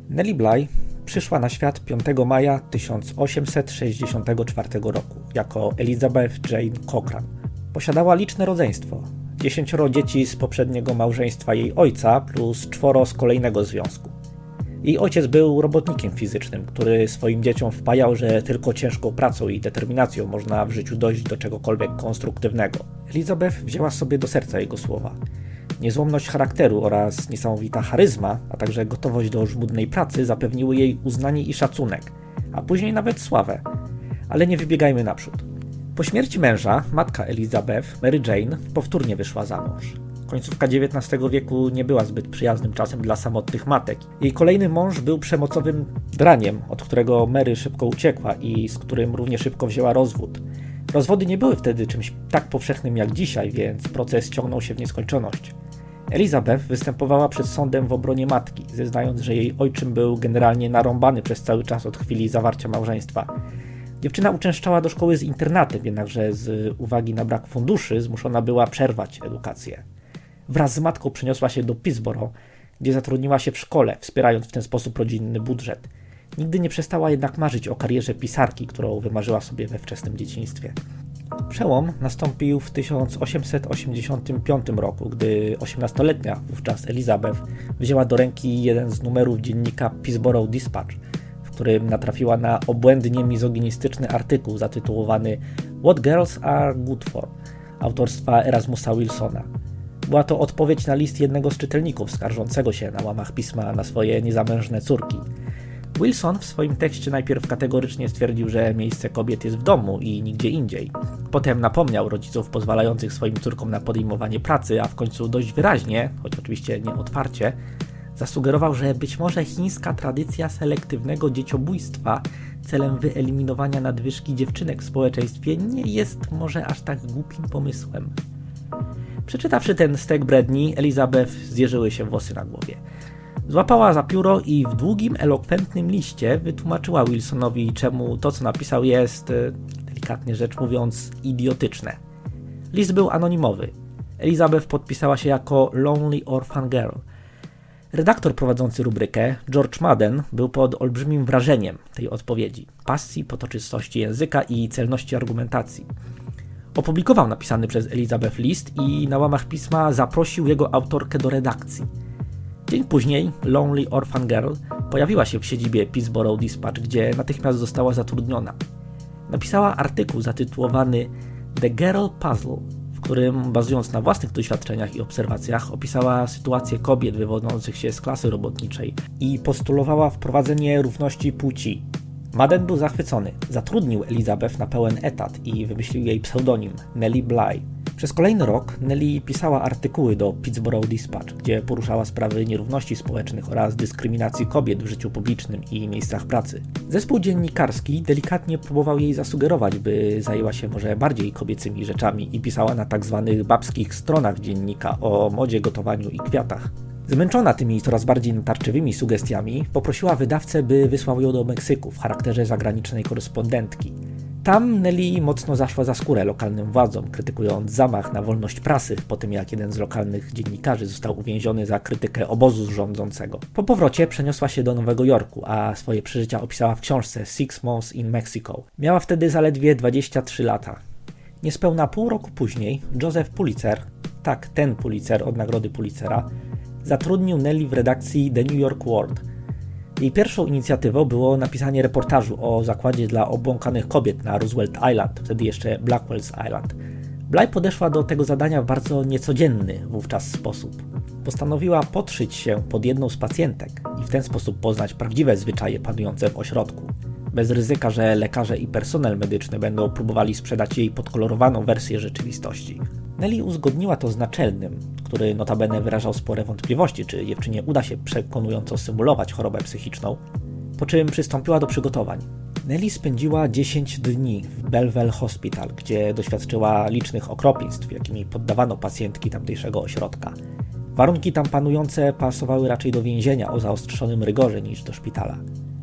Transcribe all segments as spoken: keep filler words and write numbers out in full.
Nellie Bly przyszła na świat piątego maja tysiąc osiemset sześćdziesiątego czwartego roku jako Elizabeth Jane Cochran. Posiadała liczne rodzeństwo. Dziesięcioro dzieci z poprzedniego małżeństwa jej ojca plus czworo z kolejnego związku. Jej ojciec był robotnikiem fizycznym, który swoim dzieciom wpajał, że tylko ciężką pracą i determinacją można w życiu dojść do czegokolwiek konstruktywnego. Elizabeth wzięła sobie do serca jego słowa. Niezłomność charakteru oraz niesamowita charyzma, a także gotowość do żmudnej pracy zapewniły jej uznanie i szacunek, a później nawet sławę. Ale nie wybiegajmy naprzód. Po śmierci męża, matka Elizabeth, Mary Jane, powtórnie wyszła za mąż. Końcówka dziewiętnastego wieku nie była zbyt przyjaznym czasem dla samotnych matek. Jej kolejny mąż był przemocowym draniem, od którego Mary szybko uciekła i z którym równie szybko wzięła rozwód. Rozwody nie były wtedy czymś tak powszechnym jak dzisiaj, więc proces ciągnął się w nieskończoność. Elizabeth występowała przed sądem w obronie matki, zeznając, że jej ojczym był generalnie narąbany przez cały czas od chwili zawarcia małżeństwa. Dziewczyna uczęszczała do szkoły z internatem, jednakże z uwagi na brak funduszy zmuszona była przerwać edukację. Wraz z matką przeniosła się do Pittsburgh, gdzie zatrudniła się w szkole, wspierając w ten sposób rodzinny budżet. Nigdy nie przestała jednak marzyć o karierze pisarki, którą wymarzyła sobie we wczesnym dzieciństwie. Przełom nastąpił w tysiąc osiemset osiemdziesiątym piątym roku, gdy osiemnastoletnia wówczas Elizabeth wzięła do ręki jeden z numerów dziennika Pittsburgh Dispatch, w którym natrafiła na obłędnie mizoginistyczny artykuł zatytułowany What Girls Are Good For, autorstwa Erasmusa Wilsona. Była to odpowiedź na list jednego z czytelników skarżącego się na łamach pisma na swoje niezamężne córki. Wilson w swoim tekście najpierw kategorycznie stwierdził, że miejsce kobiet jest w domu i nigdzie indziej. Potem napomniał rodziców pozwalających swoim córkom na podejmowanie pracy, a w końcu dość wyraźnie, choć oczywiście nie otwarcie, zasugerował, że być może chińska tradycja selektywnego dzieciobójstwa celem wyeliminowania nadwyżki dziewczynek w społeczeństwie nie jest może aż tak głupim pomysłem. Przeczytawszy ten stek bredni, Elizabeth zjeżyły się włosy na głowie. Złapała za pióro i w długim, elokwentnym liście wytłumaczyła Wilsonowi, czemu to, co napisał, jest, delikatnie rzecz mówiąc, idiotyczne. List był anonimowy. Elizabeth podpisała się jako Lonely Orphan Girl. Redaktor prowadzący rubrykę, George Madden, był pod olbrzymim wrażeniem tej odpowiedzi, pasji, potoczystości języka i celności argumentacji. Opublikował napisany przez Elizabeth list i na łamach pisma zaprosił jego autorkę do redakcji. Dzień później Lonely Orphan Girl pojawiła się w siedzibie Pittsburgh Dispatch, gdzie natychmiast została zatrudniona. Napisała artykuł zatytułowany The Girl Puzzle, w którym, bazując na własnych doświadczeniach i obserwacjach, opisała sytuację kobiet wywodzących się z klasy robotniczej i postulowała wprowadzenie równości płci. Madden był zachwycony. Zatrudnił Elizabeth na pełen etat i wymyślił jej pseudonim Nellie Bly. Przez kolejny rok Nellie pisała artykuły do Pittsburgh Dispatch, gdzie poruszała sprawy nierówności społecznych oraz dyskryminacji kobiet w życiu publicznym i miejscach pracy. Zespół dziennikarski delikatnie próbował jej zasugerować, by zajęła się może bardziej kobiecymi rzeczami i pisała na tak zwanych babskich stronach dziennika o modzie, gotowaniu i kwiatach. Zmęczona tymi coraz bardziej natarczywymi sugestiami, poprosiła wydawcę, by wysłał ją do Meksyku w charakterze zagranicznej korespondentki. Tam Nellie mocno zaszła za skórę lokalnym władzom, krytykując zamach na wolność prasy po tym, jak jeden z lokalnych dziennikarzy został uwięziony za krytykę obozu rządzącego. Po powrocie przeniosła się do Nowego Jorku, a swoje przeżycia opisała w książce Six Months in Mexico. Miała wtedy zaledwie dwadzieścia trzy lata. Niespełna pół roku później Joseph Pulitzer, tak ten Pulitzer od nagrody Pulitzera, zatrudnił Nellie w redakcji The New York World. Jej pierwszą inicjatywą było napisanie reportażu o zakładzie dla obłąkanych kobiet na Roosevelt Island, wtedy jeszcze Blackwell's Island. Bly podeszła do tego zadania w bardzo niecodzienny wówczas sposób. Postanowiła podszyć się pod jedną z pacjentek i w ten sposób poznać prawdziwe zwyczaje panujące w ośrodku, bez ryzyka, że lekarze i personel medyczny będą próbowali sprzedać jej podkolorowaną wersję rzeczywistości. Nellie uzgodniła to z naczelnym, który notabene wyrażał spore wątpliwości, czy dziewczynie uda się przekonująco symulować chorobę psychiczną, po czym przystąpiła do przygotowań. Nellie spędziła dziesięć dni w Belleville Hospital, gdzie doświadczyła licznych okropieństw, jakimi poddawano pacjentki tamtejszego ośrodka. Warunki tam panujące pasowały raczej do więzienia o zaostrzonym rygorze niż do szpitala.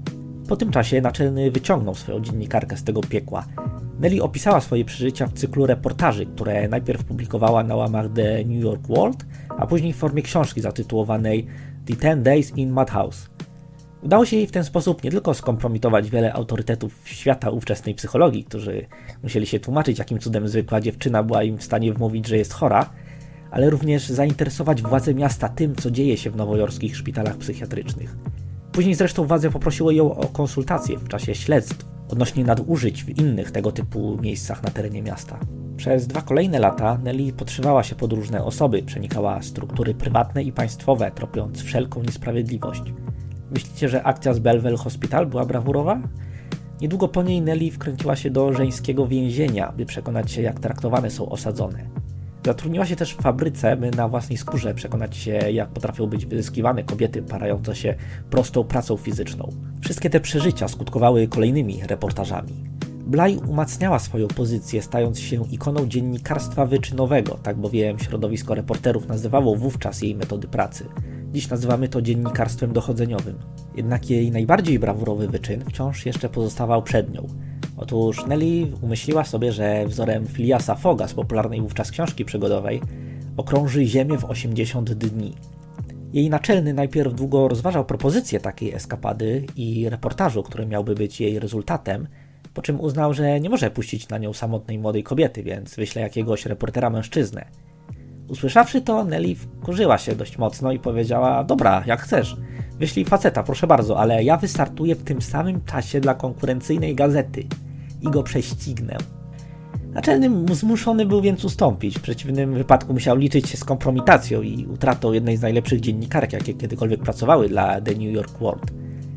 Po tym czasie naczelny wyciągnął swoją dziennikarkę z tego piekła. Nellie opisała swoje przeżycia w cyklu reportaży, które najpierw publikowała na łamach The New York World, a później w formie książki zatytułowanej The Ten Days in Madhouse. Udało się jej w ten sposób nie tylko skompromitować wiele autorytetów świata ówczesnej psychologii, którzy musieli się tłumaczyć, jakim cudem zwykła dziewczyna była im w stanie wmówić, że jest chora, ale również zainteresować władze miasta tym, co dzieje się w nowojorskich szpitalach psychiatrycznych. Później zresztą władze poprosiły ją o konsultacje w czasie śledztw odnośnie nadużyć w innych tego typu miejscach na terenie miasta. Przez dwa kolejne lata Nellie podszywała się pod różne osoby, przenikała struktury prywatne i państwowe, tropiąc wszelką niesprawiedliwość. Myślicie, że akcja z Belleville Hospital była brawurowa? Niedługo po niej Nellie wkręciła się do żeńskiego więzienia, by przekonać się, jak traktowane są osadzone. Zatrudniła się też w fabryce, by na własnej skórze przekonać się, jak potrafią być wyzyskiwane kobiety parające się prostą pracą fizyczną. Wszystkie te przeżycia skutkowały kolejnymi reportażami. Bly umacniała swoją pozycję, stając się ikoną dziennikarstwa wyczynowego, tak bowiem środowisko reporterów nazywało wówczas jej metody pracy. Dziś nazywamy to dziennikarstwem dochodzeniowym. Jednak jej najbardziej brawurowy wyczyn wciąż jeszcze pozostawał przed nią. Otóż Nellie umyśliła sobie, że wzorem Phileasa Fogga z popularnej wówczas książki przygodowej okrąży Ziemię w osiemdziesiąt dni. Jej naczelny najpierw długo rozważał propozycję takiej eskapady i reportażu, który miałby być jej rezultatem, po czym uznał, że nie może puścić na nią samotnej młodej kobiety, więc wyśle jakiegoś reportera mężczyznę. Usłyszawszy to, Nellie wkurzyła się dość mocno i powiedziała: dobra, jak chcesz, wyślij faceta, proszę bardzo, ale ja wystartuję w tym samym czasie dla konkurencyjnej gazety i go prześcignę. Naczelny zmuszony był więc ustąpić, w przeciwnym wypadku musiał liczyć się z kompromitacją i utratą jednej z najlepszych dziennikarek, jakie kiedykolwiek pracowały dla The New York World.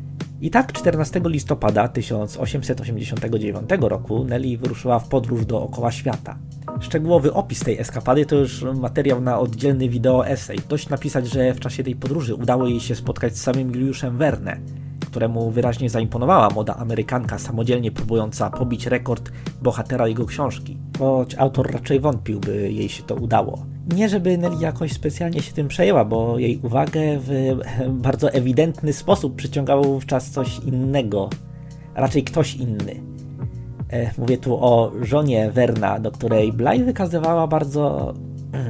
I tak czternastego listopada tysiąc osiemset osiemdziesiątego dziewiątego roku Nellie wyruszyła w podróż dookoła świata. Szczegółowy opis tej eskapady to już materiał na oddzielny wideo essay. Dość napisać, że w czasie tej podróży udało jej się spotkać z samym Juliuszem Verne, któremu wyraźnie zaimponowała młoda Amerykanka samodzielnie próbująca pobić rekord bohatera jego książki, choć autor raczej wątpił, by jej się to udało. Nie żeby Nellie jakoś specjalnie się tym przejęła, bo jej uwagę w bardzo ewidentny sposób przyciągało wówczas coś innego, a raczej ktoś inny. Mówię tu o żonie Verna, do której Bly wykazywała bardzo mm,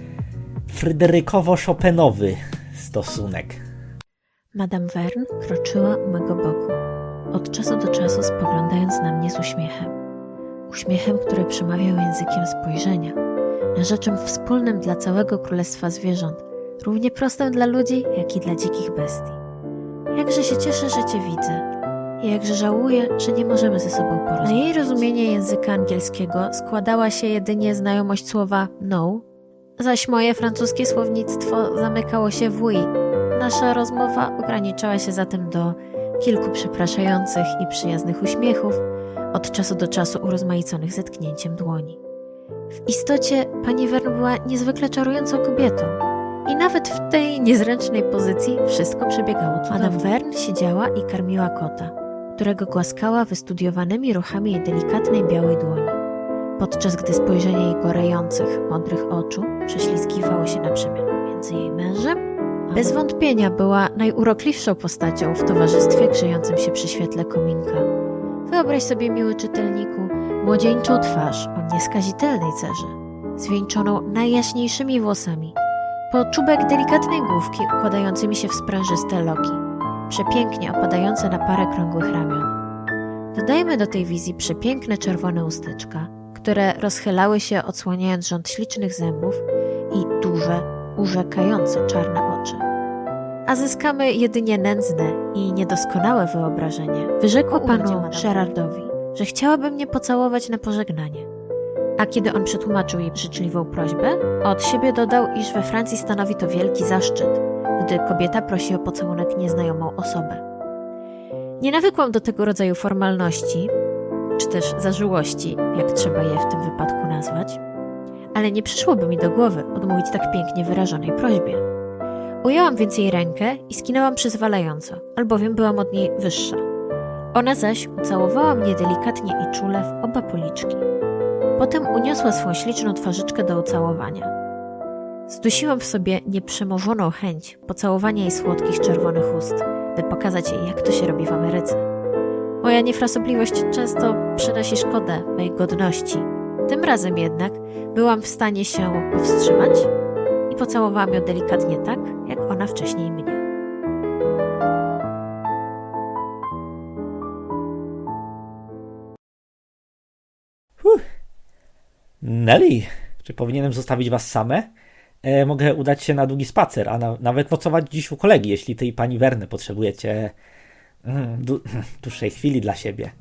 fryderykowo-chopinowy stosunek. Madame Verne kroczyła u mego boku, od czasu do czasu spoglądając na mnie z uśmiechem. Uśmiechem, który przemawiał językiem spojrzenia, narzeczem wspólnym dla całego królestwa zwierząt, równie prostym dla ludzi, jak i dla dzikich bestii. Jakże się cieszę, że Cię widzę i jakże żałuję, że nie możemy ze sobą porozmawiać. Na jej rozumienie języka angielskiego składała się jedynie znajomość słowa no, zaś moje francuskie słownictwo zamykało się w oui. Nasza rozmowa ograniczała się zatem do kilku przepraszających i przyjaznych uśmiechów, od czasu do czasu urozmaiconych zetknięciem dłoni. W istocie pani Verne była niezwykle czarującą kobietą i nawet w tej niezręcznej pozycji wszystko przebiegało cudownie. Madame Verne siedziała i karmiła kota, którego głaskała wystudiowanymi ruchami jej delikatnej białej dłoni, podczas gdy spojrzenie jej gorejących, mądrych oczu prześlizgiwało się na przemian między jej mężem. Bez wątpienia była najurokliwszą postacią w towarzystwie grzejącym się przy świetle kominka. Wyobraź sobie, miły czytelniku, młodzieńczą twarz o nieskazitelnej cerze, zwieńczoną najjaśniejszymi włosami, po czubek delikatnej główki układającymi się w sprężyste loki, przepięknie opadające na parę krągłych ramion. Dodajmy do tej wizji przepiękne czerwone usteczka, które rozchylały się, odsłaniając rząd ślicznych zębów i duże, urzekająco czarne oczy. A zyskamy jedynie nędzne i niedoskonałe wyobrażenie. Wyrzekła panu Sherardowi, że chciałaby mnie pocałować na pożegnanie. A kiedy on przetłumaczył jej życzliwą prośbę, od siebie dodał, iż we Francji stanowi to wielki zaszczyt, gdy kobieta prosi o pocałunek nieznajomą osobę. Nie nawykłam do tego rodzaju formalności, czy też zażyłości, jak trzeba je w tym wypadku nazwać, ale nie przyszłoby mi do głowy odmówić tak pięknie wyrażonej prośbie. Ujęłam więc jej rękę i skinęłam przyzwalająco, albowiem byłam od niej wyższa. Ona zaś ucałowała mnie delikatnie i czule w oba policzki. Potem uniosła swą śliczną twarzyczkę do ucałowania. Zdusiłam w sobie nieprzemówioną chęć pocałowania jej słodkich czerwonych ust, by pokazać jej, jak to się robi w Ameryce. Moja niefrasobliwość często przynosi szkodę mej godności. Tym razem jednak byłam w stanie się powstrzymać i pocałowałam ją delikatnie tak, jak ona wcześniej mnie. Nelly, czy powinienem zostawić was same? E, mogę udać się na długi spacer, a na, nawet nocować dziś u kolegi, jeśli ty i pani Verne potrzebujecie mm, du, dłuższej chwili dla siebie.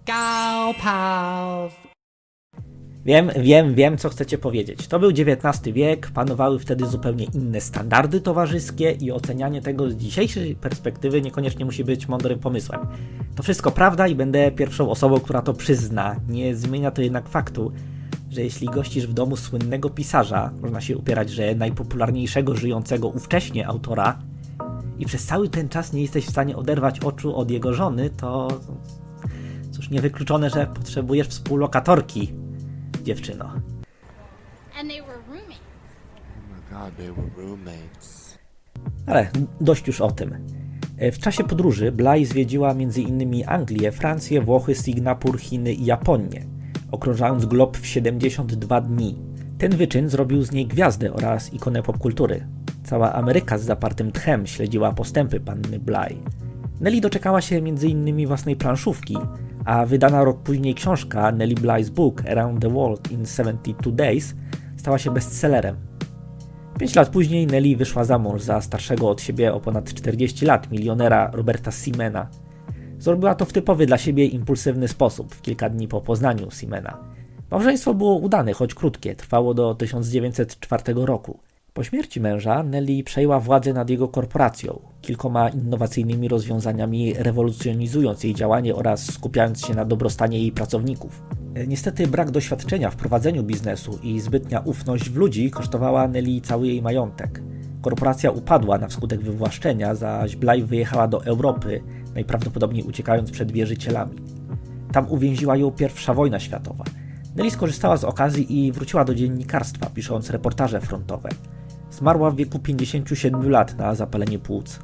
Wiem, wiem, wiem, co chcecie powiedzieć. To był dziewiętnasty wiek, panowały wtedy zupełnie inne standardy towarzyskie i ocenianie tego z dzisiejszej perspektywy niekoniecznie musi być mądrym pomysłem. To wszystko prawda i będę pierwszą osobą, która to przyzna. Nie zmienia to jednak faktu, że jeśli gościsz w domu słynnego pisarza, można się upierać, że najpopularniejszego żyjącego ówcześnie autora, i przez cały ten czas nie jesteś w stanie oderwać oczu od jego żony, to cóż, niewykluczone, że potrzebujesz współlokatorki, dziewczyno. And they were roommates. Oh my God, they were roommates. Ale dość już o tym. W czasie podróży Bly zwiedziła między innymi Anglię, Francję, Włochy, Singapur, Chiny i Japonię, okrążając glob w siedemdziesiąt dwa dni. Ten wyczyn zrobił z niej gwiazdę oraz ikonę popkultury. Cała Ameryka z zapartym tchem śledziła postępy panny Bly. Nelly doczekała się między innymi własnej planszówki, a wydana rok później książka Nellie Bly's Book Around the World in seventy two days stała się bestsellerem. Pięć lat później Nelly wyszła za mąż za starszego od siebie o ponad czterdzieści lat milionera Roberta Siemena. Zrobiła to w typowy dla siebie impulsywny sposób, w kilka dni po poznaniu Siemena. Małżeństwo było udane, choć krótkie, trwało do tysiąc dziewięćset czwartego roku. Po śmierci męża Nelly przejęła władzę nad jego korporacją, kilkoma innowacyjnymi rozwiązaniami rewolucjonizując jej działanie oraz skupiając się na dobrostanie jej pracowników. Niestety brak doświadczenia w prowadzeniu biznesu i zbytnia ufność w ludzi kosztowała Nelly cały jej majątek. Korporacja upadła na skutek wywłaszczenia, zaś Bly wyjechała do Europy, najprawdopodobniej uciekając przed wierzycielami. Tam uwięziła ją pierwsza wojna światowa. Nelly skorzystała z okazji i wróciła do dziennikarstwa, pisząc reportaże frontowe. Zmarła w wieku pięćdziesięciu siedmiu lat na zapalenie płuc.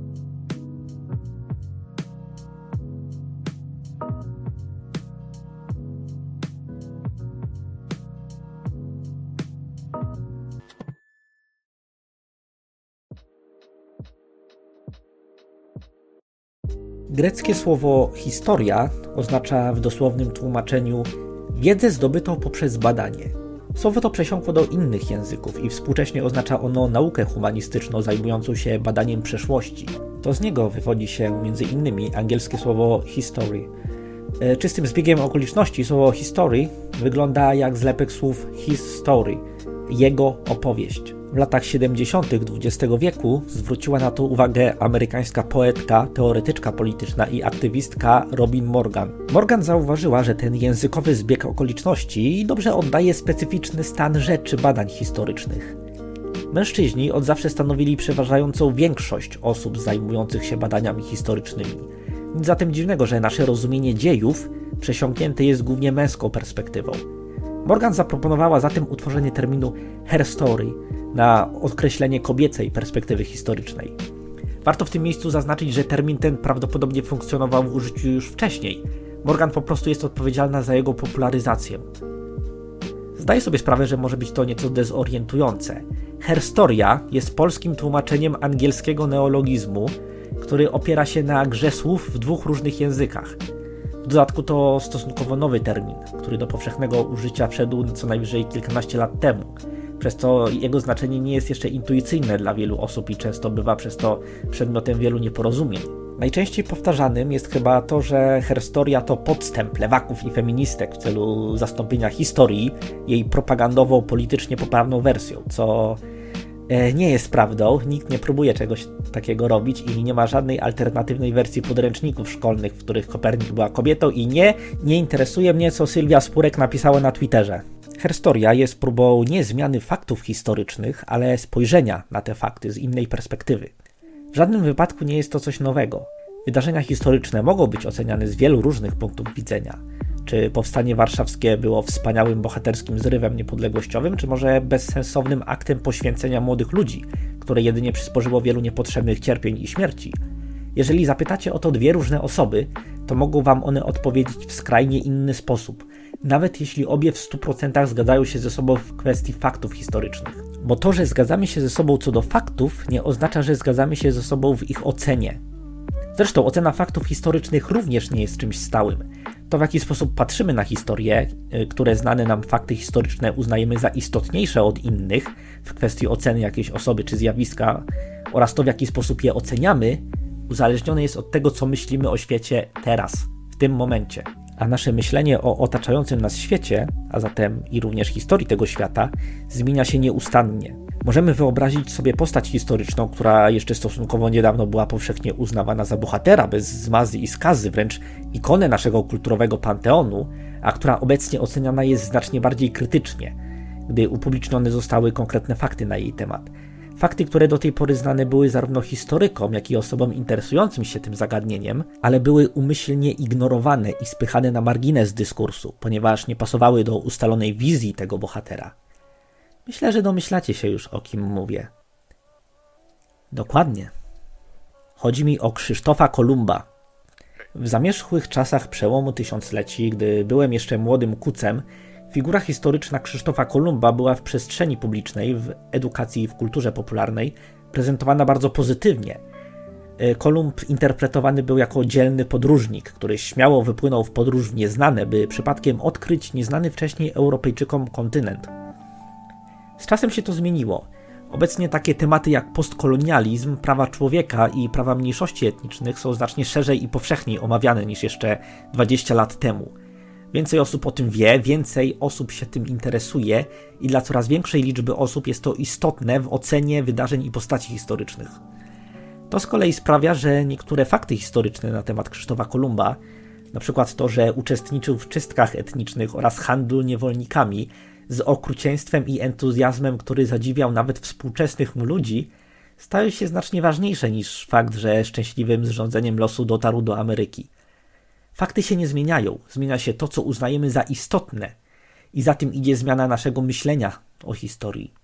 Greckie słowo historia oznacza w dosłownym tłumaczeniu wiedzę zdobytą poprzez badanie. Słowo to przesiąkło do innych języków i współcześnie oznacza ono naukę humanistyczną zajmującą się badaniem przeszłości. To z niego wywodzi się między innymi angielskie słowo history. Czystym zbiegiem okoliczności słowo history wygląda jak zlepek słów his story, jego opowieść. W latach siedemdziesiątych dwudziestego wieku zwróciła na to uwagę amerykańska poetka, teoretyczka polityczna i aktywistka Robin Morgan. Morgan zauważyła, że ten językowy zbieg okoliczności dobrze oddaje specyficzny stan rzeczy badań historycznych. Mężczyźni od zawsze stanowili przeważającą większość osób zajmujących się badaniami historycznymi. Nic zatem dziwnego, że nasze rozumienie dziejów przesiąknięte jest głównie męską perspektywą. Morgan zaproponowała zatem utworzenie terminu her story na określenie kobiecej perspektywy historycznej. Warto w tym miejscu zaznaczyć, że termin ten prawdopodobnie funkcjonował w użyciu już wcześniej. Morgan po prostu jest odpowiedzialna za jego popularyzację. Zdaję sobie sprawę, że może być to nieco dezorientujące. Herstoria jest polskim tłumaczeniem angielskiego neologizmu, który opiera się na grze słów w dwóch różnych językach. W dodatku to stosunkowo nowy termin, który do powszechnego użycia wszedł co najwyżej kilkanaście lat temu. Przez to jego znaczenie nie jest jeszcze intuicyjne dla wielu osób i często bywa przez to przedmiotem wielu nieporozumień. Najczęściej powtarzanym jest chyba to, że herstoria to podstęp lewaków i feministek w celu zastąpienia historii jej propagandową, politycznie poprawną wersją, co nie jest prawdą, nikt nie próbuje czegoś takiego robić i nie ma żadnej alternatywnej wersji podręczników szkolnych, w których Kopernik była kobietą i nie, nie interesuje mnie, co Sylwia Spurek napisała na Twitterze. Herstoria jest próbą nie zmiany faktów historycznych, ale spojrzenia na te fakty z innej perspektywy. W żadnym wypadku nie jest to coś nowego. Wydarzenia historyczne mogą być oceniane z wielu różnych punktów widzenia. Czy powstanie warszawskie było wspaniałym, bohaterskim zrywem niepodległościowym, czy może bezsensownym aktem poświęcenia młodych ludzi, które jedynie przysporzyło wielu niepotrzebnych cierpień i śmierci? Jeżeli zapytacie o to dwie różne osoby, to mogą wam one odpowiedzieć w skrajnie inny sposób, nawet jeśli obie w stu procentach zgadzają się ze sobą w kwestii faktów historycznych. Bo to, że zgadzamy się ze sobą co do faktów, nie oznacza, że zgadzamy się ze sobą w ich ocenie. Zresztą ocena faktów historycznych również nie jest czymś stałym. To, w jaki sposób patrzymy na historię, które znane nam fakty historyczne uznajemy za istotniejsze od innych w kwestii oceny jakiejś osoby czy zjawiska oraz to, w jaki sposób je oceniamy, uzależnione jest od tego, co myślimy o świecie teraz, w tym momencie. A nasze myślenie o otaczającym nas świecie, a zatem i również historii tego świata, zmienia się nieustannie. Możemy wyobrazić sobie postać historyczną, która jeszcze stosunkowo niedawno była powszechnie uznawana za bohatera bez zmazy i skazy, wręcz ikonę naszego kulturowego panteonu, a która obecnie oceniana jest znacznie bardziej krytycznie, gdy upublicznione zostały konkretne fakty na jej temat. Fakty, które do tej pory znane były zarówno historykom, jak i osobom interesującym się tym zagadnieniem, ale były umyślnie ignorowane i spychane na margines dyskursu, ponieważ nie pasowały do ustalonej wizji tego bohatera. Myślę, że domyślacie się już, o kim mówię. Dokładnie. Chodzi mi o Krzysztofa Kolumba. W zamierzchłych czasach przełomu tysiącleci, gdy byłem jeszcze młodym kucem, figura historyczna Krzysztofa Kolumba była w przestrzeni publicznej, w edukacji i w kulturze popularnej prezentowana bardzo pozytywnie. Kolumb interpretowany był jako dzielny podróżnik, który śmiało wypłynął w podróż w nieznane, by przypadkiem odkryć nieznany wcześniej Europejczykom kontynent. Z czasem się to zmieniło. Obecnie takie tematy jak postkolonializm, prawa człowieka i prawa mniejszości etnicznych są znacznie szerzej i powszechniej omawiane niż jeszcze dwadzieścia lat temu. Więcej osób o tym wie, więcej osób się tym interesuje i dla coraz większej liczby osób jest to istotne w ocenie wydarzeń i postaci historycznych. To z kolei sprawia, że niektóre fakty historyczne na temat Krzysztofa Kolumba, na przykład to, że uczestniczył w czystkach etnicznych oraz handlu niewolnikami, z okrucieństwem i entuzjazmem, który zadziwiał nawet współczesnych mu ludzi, stają się znacznie ważniejsze niż fakt, że szczęśliwym zrządzeniem losu dotarł do Ameryki. Fakty się nie zmieniają, zmienia się to, co uznajemy za istotne i za tym idzie zmiana naszego myślenia o historii.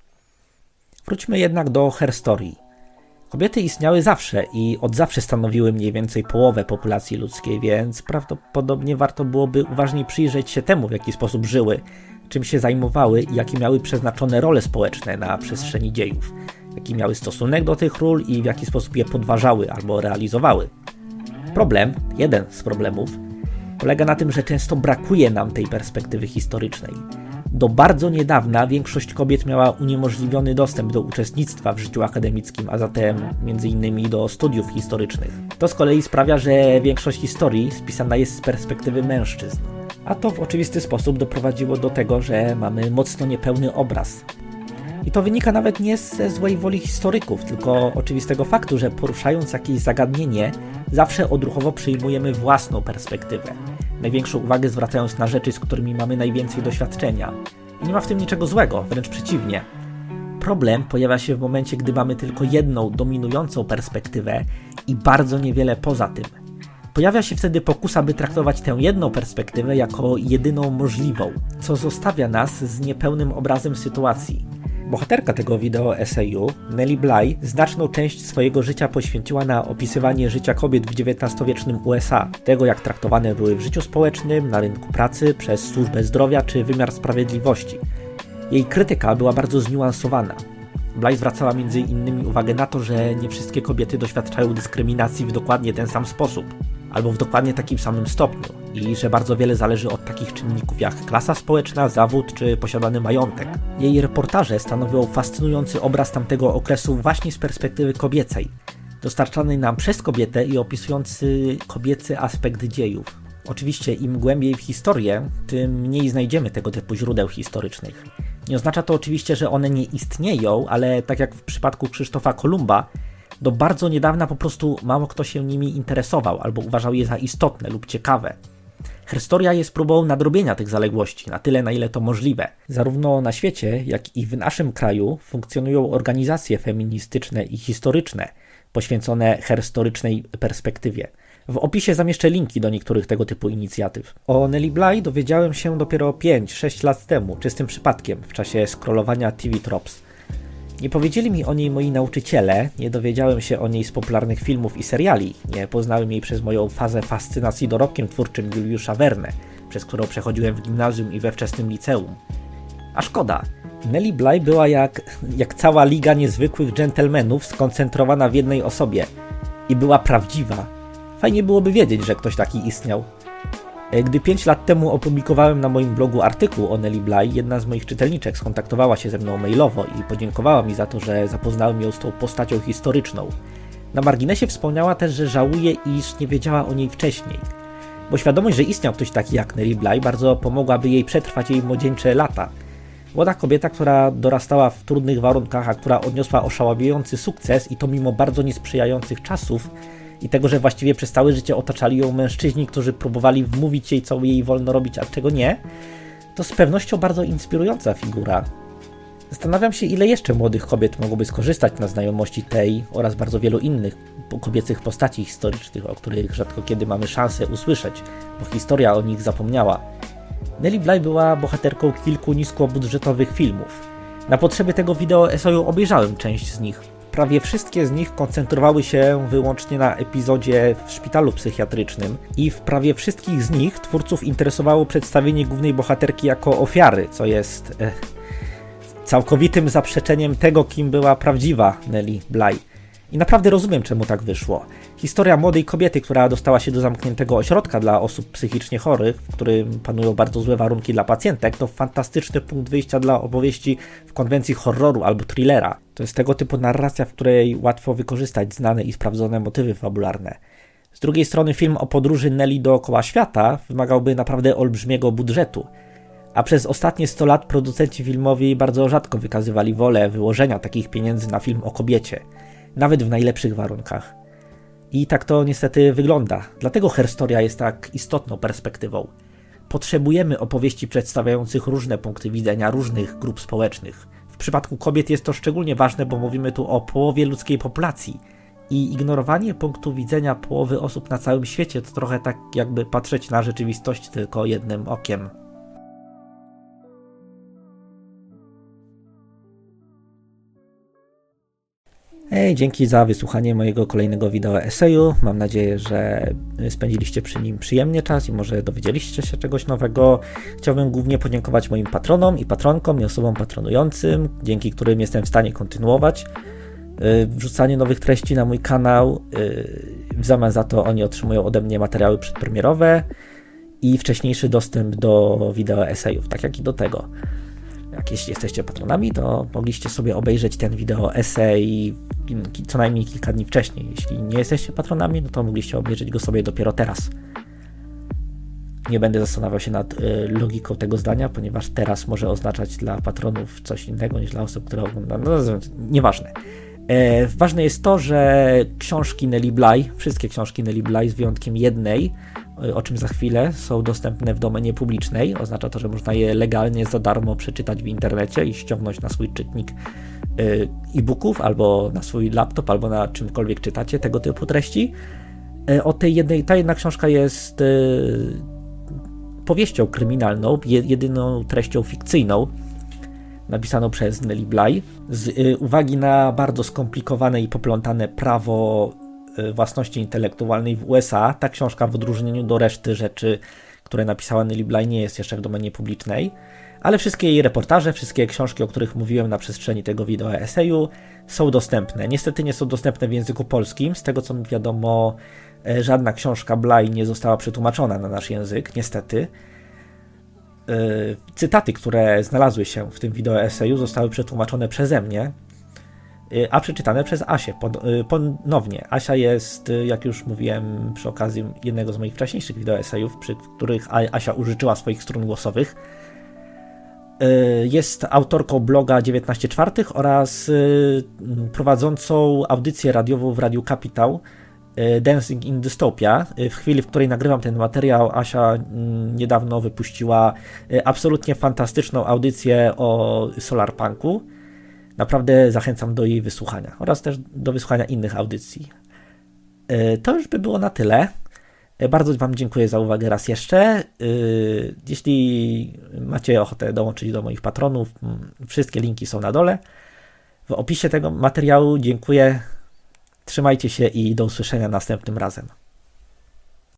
Wróćmy jednak do herstorii. Kobiety istniały zawsze i od zawsze stanowiły mniej więcej połowę populacji ludzkiej, więc prawdopodobnie warto byłoby uważniej przyjrzeć się temu, w jaki sposób żyły, czym się zajmowały i jakie miały przeznaczone role społeczne na przestrzeni dziejów, jaki miały stosunek do tych ról i w jaki sposób je podważały albo realizowały. Problem, jeden z problemów, polega na tym, że często brakuje nam tej perspektywy historycznej. Do bardzo niedawna większość kobiet miała uniemożliwiony dostęp do uczestnictwa w życiu akademickim, a zatem między innymi do studiów historycznych. To z kolei sprawia, że większość historii spisana jest z perspektywy mężczyzn. A to w oczywisty sposób doprowadziło do tego, że mamy mocno niepełny obraz. I to wynika nawet nie ze złej woli historyków, tylko oczywistego faktu, że poruszając jakieś zagadnienie, zawsze odruchowo przyjmujemy własną perspektywę, największą uwagę zwracając na rzeczy, z którymi mamy najwięcej doświadczenia. I nie ma w tym niczego złego, wręcz przeciwnie. Problem pojawia się w momencie, gdy mamy tylko jedną dominującą perspektywę i bardzo niewiele poza tym. Pojawia się wtedy pokusa, by traktować tę jedną perspektywę jako jedyną możliwą, co zostawia nas z niepełnym obrazem sytuacji. Bohaterka tego wideo eseju, Nellie Bly, znaczną część swojego życia poświęciła na opisywanie życia kobiet w dziewiętnastowiecznym U S A, tego jak traktowane były w życiu społecznym, na rynku pracy, przez służbę zdrowia czy wymiar sprawiedliwości. Jej krytyka była bardzo zniuansowana. Bly zwracała między innymi uwagę na to, że nie wszystkie kobiety doświadczają dyskryminacji w dokładnie ten sam sposób, albo w dokładnie takim samym stopniu i że bardzo wiele zależy od takich czynników jak klasa społeczna, zawód czy posiadany majątek. Jej reportaże stanowią fascynujący obraz tamtego okresu właśnie z perspektywy kobiecej, dostarczanej nam przez kobietę i opisujący kobiecy aspekt dziejów. Oczywiście im głębiej w historię, tym mniej znajdziemy tego typu źródeł historycznych. Nie oznacza to oczywiście, że one nie istnieją, ale tak jak w przypadku Krzysztofa Kolumba, do bardzo niedawna po prostu mało kto się nimi interesował albo uważał je za istotne lub ciekawe. Herstoria jest próbą nadrobienia tych zaległości na tyle, na ile to możliwe. Zarówno na świecie, jak i w naszym kraju funkcjonują organizacje feministyczne i historyczne poświęcone herstorycznej perspektywie. W opisie zamieszczę linki do niektórych tego typu inicjatyw. O Nellie Bly dowiedziałem się dopiero pięć sześć lat temu, czystym przypadkiem, w czasie scrollowania T V Tropes. Nie powiedzieli mi o niej moi nauczyciele, nie dowiedziałem się o niej z popularnych filmów i seriali, nie poznałem jej przez moją fazę fascynacji dorobkiem twórczym Juliusza Verne, przez którą przechodziłem w gimnazjum i we wczesnym liceum. A szkoda. Nellie Bly była jak, jak cała liga niezwykłych dżentelmenów skoncentrowana w jednej osobie. I była prawdziwa. Fajnie byłoby wiedzieć, że ktoś taki istniał. Gdy pięć lat temu opublikowałem na moim blogu artykuł o Nellie Bly, jedna z moich czytelniczek skontaktowała się ze mną mailowo i podziękowała mi za to, że zapoznałem ją z tą postacią historyczną. Na marginesie wspomniała też, że żałuje, iż nie wiedziała o niej wcześniej, bo świadomość, że istniał ktoś taki jak Nellie Bly, bardzo pomogłaby jej przetrwać jej młodzieńcze lata. Młoda kobieta, która dorastała w trudnych warunkach, a która odniosła oszałamiający sukces i to mimo bardzo niesprzyjających czasów i tego, że właściwie przez całe życie otaczali ją mężczyźni, którzy próbowali wmówić jej, co jej wolno robić, a czego nie, to z pewnością bardzo inspirująca figura. Zastanawiam się, ile jeszcze młodych kobiet mogłoby skorzystać na znajomości tej oraz bardzo wielu innych kobiecych postaci historycznych, o których rzadko kiedy mamy szansę usłyszeć, bo historia o nich zapomniała. Nellie Bly była bohaterką kilku niskobudżetowych filmów. Na potrzeby tego wideo eseju obejrzałem część z nich. Prawie wszystkie z nich koncentrowały się wyłącznie na epizodzie w szpitalu psychiatrycznym i w prawie wszystkich z nich twórców interesowało przedstawienie głównej bohaterki jako ofiary, co jest eh, całkowitym zaprzeczeniem tego, kim była prawdziwa Nellie Bly. I naprawdę rozumiem, czemu tak wyszło. Historia młodej kobiety, która dostała się do zamkniętego ośrodka dla osób psychicznie chorych, w którym panują bardzo złe warunki dla pacjentek, to fantastyczny punkt wyjścia dla opowieści w konwencji horroru albo thrillera. To jest tego typu narracja, w której łatwo wykorzystać znane i sprawdzone motywy fabularne. Z drugiej strony film o podróży Nellie dookoła świata wymagałby naprawdę olbrzymiego budżetu, a przez ostatnie sto lat producenci filmowi bardzo rzadko wykazywali wolę wyłożenia takich pieniędzy na film o kobiecie, nawet w najlepszych warunkach. I tak to niestety wygląda. Dlatego Herstoria jest tak istotną perspektywą. Potrzebujemy opowieści przedstawiających różne punkty widzenia różnych grup społecznych. W przypadku kobiet jest to szczególnie ważne, bo mówimy tu o połowie ludzkiej populacji. I ignorowanie punktu widzenia połowy osób na całym świecie to trochę tak jakby patrzeć na rzeczywistość tylko jednym okiem. Hej, dzięki za wysłuchanie mojego kolejnego wideo eseju. Mam nadzieję, że spędziliście przy nim przyjemnie czas i może dowiedzieliście się czegoś nowego. Chciałbym głównie podziękować moim patronom i patronkom i osobom patronującym, dzięki którym jestem w stanie kontynuować wrzucanie nowych treści na mój kanał. W zamian za to oni otrzymują ode mnie materiały przedpremierowe i wcześniejszy dostęp do wideo esejów, tak jak i do tego. Jak jeśli jesteście patronami, to mogliście sobie obejrzeć ten wideo esej co najmniej kilka dni wcześniej. Jeśli nie jesteście patronami, no to mogliście obejrzeć go sobie dopiero teraz. Nie będę zastanawiał się nad y, logiką tego zdania, ponieważ teraz może oznaczać dla patronów coś innego niż dla osób, które oglądają. No, nieważne. E, ważne jest to, że książki Nellie Bly, wszystkie książki Nellie Bly z wyjątkiem jednej, o czym za chwilę, są dostępne w domenie publicznej. Oznacza to, że można je legalnie za darmo przeczytać w internecie i ściągnąć na swój czytnik e-booków, albo na swój laptop, albo na czymkolwiek czytacie tego typu treści. O tej jednej, ta jedna książka jest powieścią kryminalną, jedyną treścią fikcyjną, napisaną przez Nellie Bly. Z uwagi na bardzo skomplikowane i poplątane prawo własności intelektualnej w U S A, ta książka w odróżnieniu do reszty rzeczy, które napisała Nellie Bly, nie jest jeszcze w domenie publicznej, ale wszystkie jej reportaże, wszystkie książki, o których mówiłem na przestrzeni tego wideo eseju, są dostępne. Niestety nie są dostępne w języku polskim. Z tego co mi wiadomo, żadna książka Bly nie została przetłumaczona na nasz język, niestety. Cytaty, które znalazły się w tym wideo eseju, zostały przetłumaczone przeze mnie, a przeczytane przez Asię ponownie. Asia jest, jak już mówiłem przy okazji jednego z moich wcześniejszych wideoesejów, przy których Asia użyczyła swoich strun głosowych, jest autorką bloga dziewiętnaście czwartych oraz prowadzącą audycję radiową w Radiu Kapitał Dancing in Dystopia. W chwili, w której nagrywam ten materiał, Asia niedawno wypuściła absolutnie fantastyczną audycję o solarpunku. Naprawdę zachęcam do jej wysłuchania oraz też do wysłuchania innych audycji. To już by było na tyle. Bardzo Wam dziękuję za uwagę raz jeszcze. Jeśli macie ochotę dołączyć do moich patronów, wszystkie linki są na dole w opisie tego materiału. Dziękuję. Trzymajcie się i do usłyszenia następnym razem.